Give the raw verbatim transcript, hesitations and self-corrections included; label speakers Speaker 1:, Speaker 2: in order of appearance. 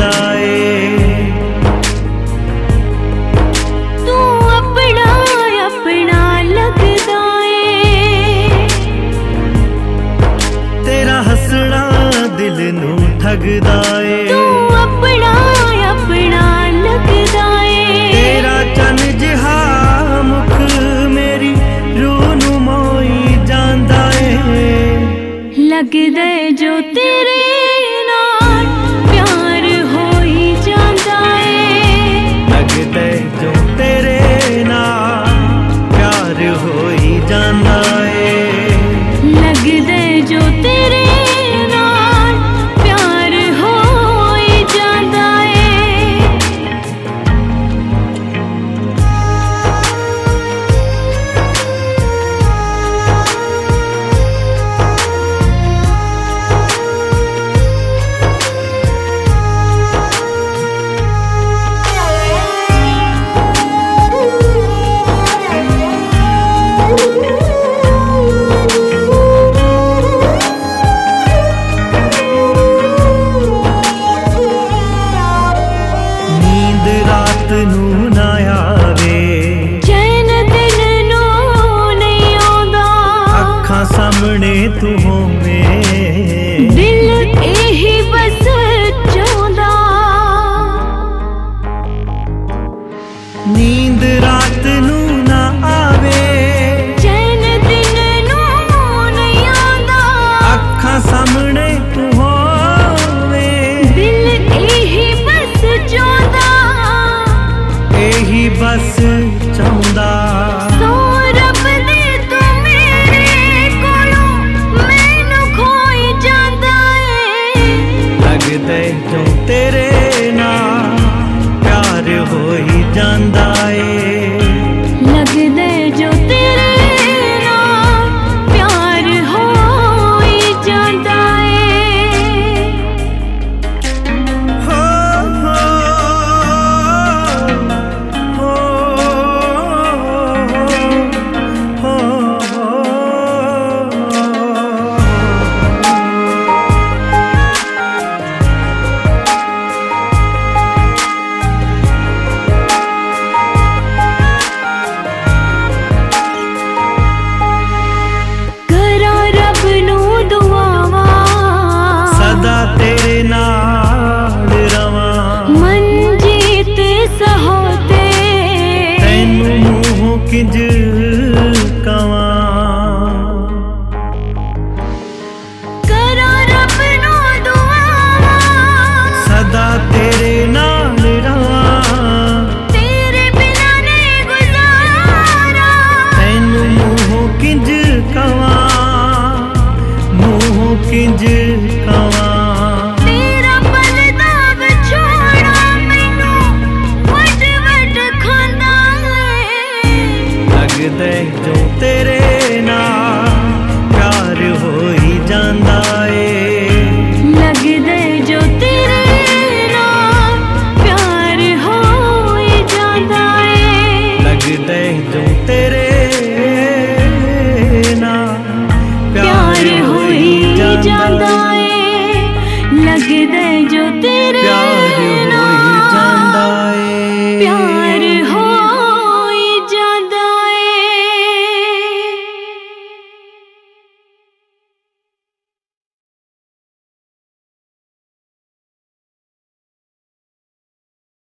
Speaker 1: लगदा ए।
Speaker 2: तू अपना अपना लगदा ए।
Speaker 1: तेरा हसना दिल नू ठगदा ए।
Speaker 2: तू अपना अपना लगदा ए।
Speaker 1: तेरा चन जिहा मुख मेरी रूह नू मोई जांदा ए।
Speaker 2: लगदा ए जो तेरे नाल प्यार होई जांदा ए।
Speaker 1: लगदा ए जो तेरे नाल प्यार होई जांदा ए।
Speaker 2: लगदा ए जो तेरे नाल प्यार होई जांदा ए।
Speaker 1: नींद रात नू ना आवे।
Speaker 2: चैन दिन नू नहीं आउंदा।
Speaker 1: अखां सामने तू होवे।
Speaker 2: दिल एही बस चाहुंदा।
Speaker 1: नींद रात नू ना आवे।
Speaker 2: चैन दिन नू नहीं आउंदा।
Speaker 1: अखां सामने तू होवे।
Speaker 2: दिल एही बस चाहुंदा।
Speaker 1: एही बस चाहुंदा।
Speaker 2: सौ रब दे तू मेरे कोलों मैनू खोई जांदा ए।
Speaker 1: लगदा ए जो तेरे नाल प्यार होई जांदा ए।
Speaker 2: लगदा ए जो तेरे नाल प्यार होई जांदा ए।
Speaker 1: हो हो हो हो
Speaker 2: करा रब नू दुआवां।
Speaker 1: सदा तेरे नाल रवां।
Speaker 2: मंजीत सहोते।
Speaker 1: तैनू मूंह किंज कवां।
Speaker 2: करा रब नू दुआवां।
Speaker 1: सदा तेरे